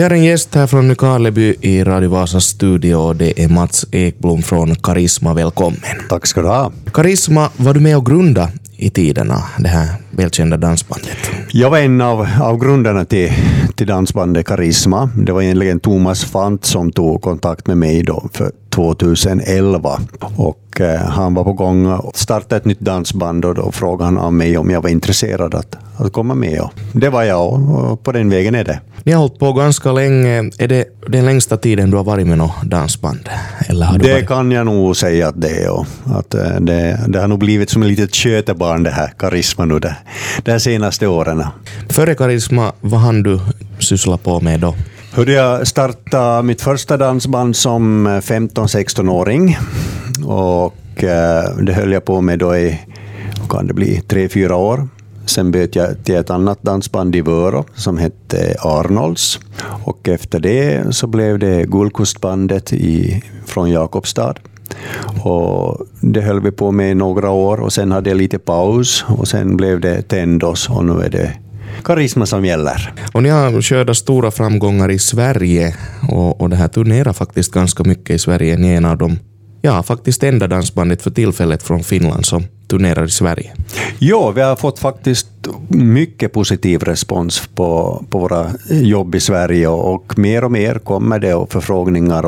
Vi har en gäst här från Nykarleby i Radio Vasas studio. Det är Mats Ekblom från Karisma. Välkommen. Tack ska du ha. Karisma, var du med och grunda i tiderna, det här välkända dansbandet? Jag var en av grundarna till dansbandet Karisma. Det var egentligen Thomas Fant som tog kontakt med mig då för 2011. Och han var på gång att starta ett nytt dansband och då frågade han av mig om jag var intresserad att komma med. Och det var jag och på den vägen är det. Ni har hållit på ganska länge. Är det den längsta tiden du har varit med något dansband? Eller har det kan jag nog säga att det är. Och att det har nog blivit som ett litet kötebarn det här Karisma nu de senaste åren. Före Karisma, vad hann du syssla på med då? Jag startade mitt första dansband som 15-16-åring och det höll jag på med då i, kan det bli, 3-4 år. Sen bytte jag till ett annat dansband i Vörå som hette Arnolds. Och efter det så blev det Guldkustbandet från Jakobstad. Och det höll vi på med några år och sen hade jag lite paus och sen blev det Tendos och nu är det Karisma som gäller. Och ni har skördat stora framgångar i Sverige och det här turnerar faktiskt ganska mycket i Sverige. Ni är en av dem, faktiskt enda dansbandet för tillfället från Finland som turnerar i Sverige. Ja, vi har fått faktiskt mycket positiv respons på våra jobb i Sverige och mer kommer det och förfrågningar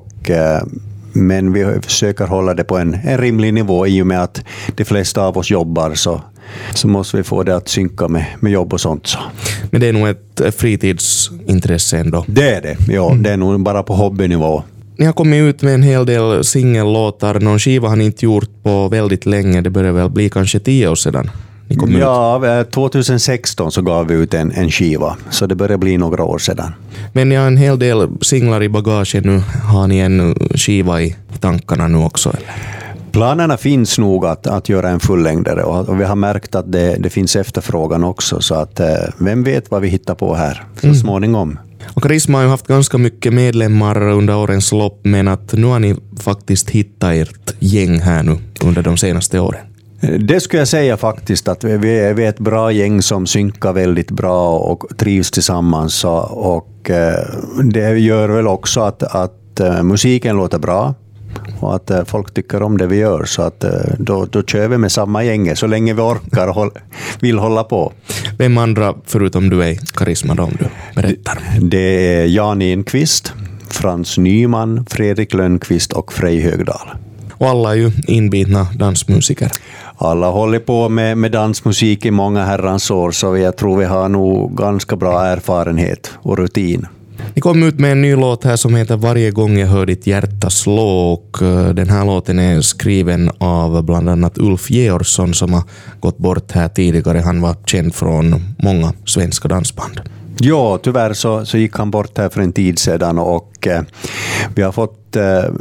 men vi försöker hålla det på en rimlig nivå i och med att de flesta av oss jobbar så måste vi få det att synka med jobb och sånt. Så. Men det är nog ett fritidsintresse ändå. Det är det, ja. Det är nog bara på hobbynivå. Ni har kommit ut med en hel del singellåtar. Någon skiva har ni inte gjort på väldigt länge. Det börjar väl bli kanske 10 år sedan ni kom ut. 2016 så gav vi ut en skiva. Så det börjar bli några år sedan. Men ni har en hel del singlar i bagage nu. Har ni en skiva i tankarna nu också? Eller? Planerna finns nog att göra en fullängdare och vi har märkt att det finns efterfrågan också. Så att vem vet vad vi hittar på här så småningom. Och Karisma har ju haft ganska mycket medlemmar under årens lopp, men att nu har ni faktiskt hittat ert gäng här nu under de senaste åren. Det skulle jag säga faktiskt, att vi är ett bra gäng som synkar väldigt bra och trivs tillsammans och det gör väl också att musiken låter bra och att folk tycker om det vi gör, så att då kör vi med samma gäng så länge vi orkar och vill hålla på. Vem andra förutom du är Karisma då, om du berättar? Det är Jan Enqvist, Frans Nyman, Fredrik Lönnqvist och Frej Högdahl. Och alla är ju inbitna dansmusiker. Alla håller på med dansmusik i många herrans år, så jag tror vi har nog ganska bra erfarenhet och rutin. Ni kom ut med en ny låt här som heter Varje gång jag hör ditt hjärta slå, och den här låten är skriven av bland annat Ulf Georgsson som har gått bort här tidigare. Han var känd från många svenska dansband. Ja, tyvärr så gick han bort här för en tid sedan och vi har fått...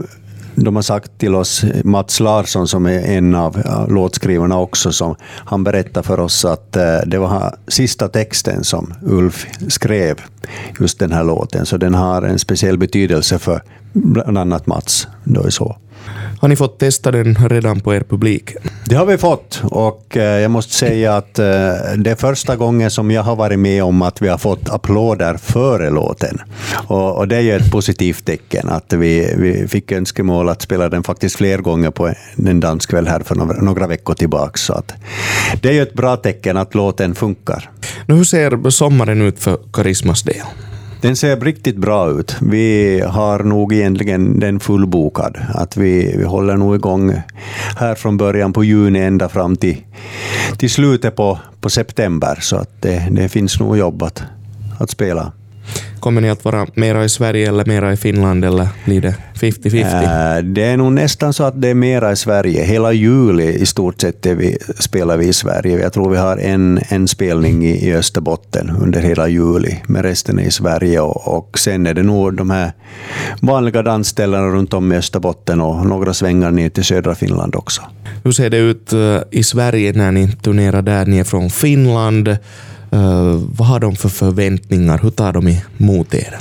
De har sagt till oss, Mats Larsson som är en av låtskrivarna också, som han berättar för oss att det var sista texten som Ulf skrev, just den här låten. Så den har en speciell betydelse för bland annat Mats. Då är så. Har ni fått testa den redan på er publik? Det har vi fått, och jag måste säga att det är första gången som jag har varit med om att vi har fått applåder före låten. Och det är ju ett positivt tecken att vi fick önskemål att spela den faktiskt fler gånger på en danskväll här för några veckor tillbaka. Så att det är ju ett bra tecken att låten funkar. Nu, hur ser sommaren ut för Karismas del? Den ser riktigt bra ut. Vi har nog egentligen den fullbokad. Att vi håller nog igång här från början på juni ända fram till slutet på september. Så att det finns nog jobb att spela. Kommer ni att vara mera i Sverige eller mera i Finland, eller blir det 50-50? Det är nog nästan så att det är mera i Sverige. Hela juli i stort sett spelar vi i Sverige. Jag tror vi har en spelning i Österbotten under hela juli, med resten är i Sverige. Och sen är det nog de här vanliga dansställena runt om i Österbotten och några svängar ner till södra Finland också. Hur ser det ut i Sverige när ni turnerar där? Ni är från Finland. Vad har de för förväntningar? Hur tar de emot er?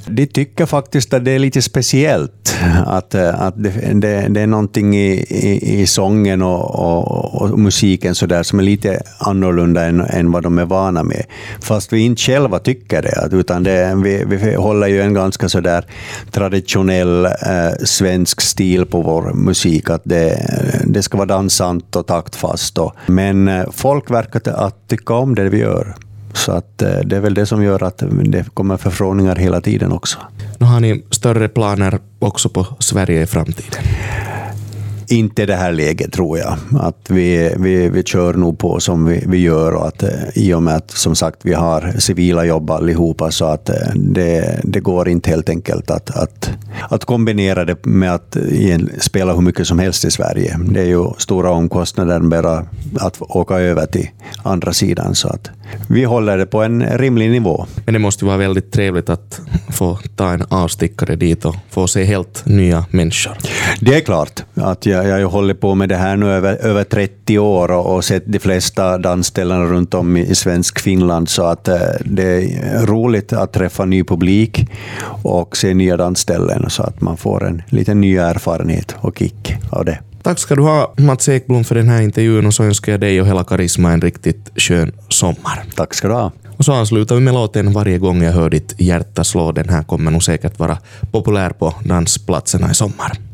De tycker faktiskt att det är lite speciellt. Att det är någonting i sången och musiken så där som är lite annorlunda än vad de är vana med. Fast vi inte själva tycker det. Utan vi håller ju en ganska så där traditionell svensk stil på vår musik. Att det ska vara dansant och taktfast. Men folk verkar att tycka om det vi gör. Så att det är väl det som gör att det kommer förfrågningar hela tiden också. Nu har ni större planer också på Sverige i framtiden? Inte det här läget tror jag. Att vi kör nog på som vi gör och att i och med att som sagt vi har civila jobb allihopa så att det går inte helt enkelt att kombinera det med att spela hur mycket som helst i Sverige. Det är ju stora omkostnader bara att åka över till andra sidan så att vi håller det på en rimlig nivå. Men det måste vara väldigt trevligt att få ta en avstickare dit och få se helt nya människor. Det är klart att jag har hållit på med det här nu över 30 år och sett de flesta dansställen runt om i svensk Finland så att det är roligt att träffa ny publik och se nya dansställen så att man får en liten ny erfarenhet och kick av det. Tack ska du ha Mats Ekblom för den här intervjun och så önskar jag dig och hela Karisma en riktigt skön sommar. Tack ska du ha. Och så avslutar vi med låten Varje gång jag hör ditt hjärta slå. Den här kommer nog säkert vara populär på dansplatserna i sommar.